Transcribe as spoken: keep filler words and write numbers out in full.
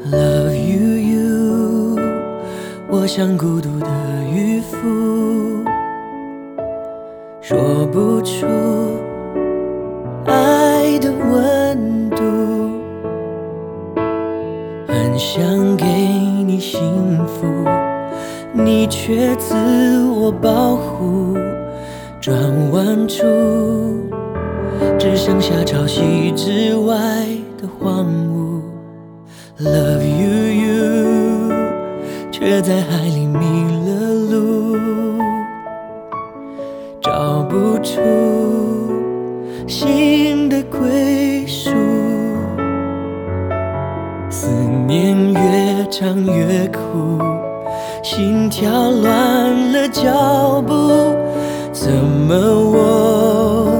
Love you you， 我像孤独的渔夫，说不出爱的温度，很想给你幸福，你却自我保护，转弯处只剩下潮汐之外的荒芜。Love you you， 却在海里迷了路，找不出新的归属，思念越长越苦，心跳乱了脚步，怎么我